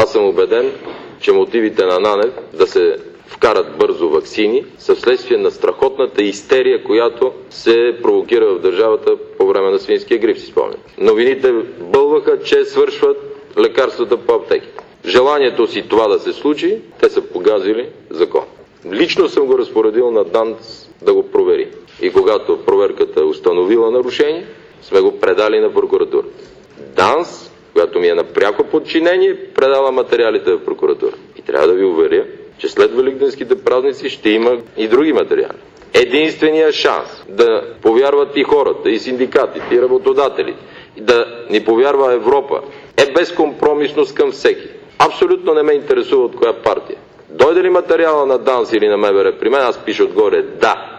Аз съм убеден, че мотивите на Нанев да се вкарат бързо ваксини са вследствие на страхотната истерия, която се провокира в държавата по време на свинския грип, си спомням. Новините бълваха, че свършват лекарствата по аптеките. Желанието си това да се случи, те са погазили закон. Лично съм го разпоредил на ДАНС да го провери. И когато проверката е установила нарушение, сме го предали на прокуратурата. ДАНС, която ми е на пряко подчинение, предала материалите в прокуратура. И трябва да ви уверя, че след великденските празници ще има и други материали. Единственият шанс да повярват и хората, и синдикатите, и работодателите, и да ни повярва Европа, е безкомпромисност към всеки. Абсолютно не ме интересува от коя партия. Дойде ли материала на ДАНС или на МВР при мен, аз пиша отгоре да.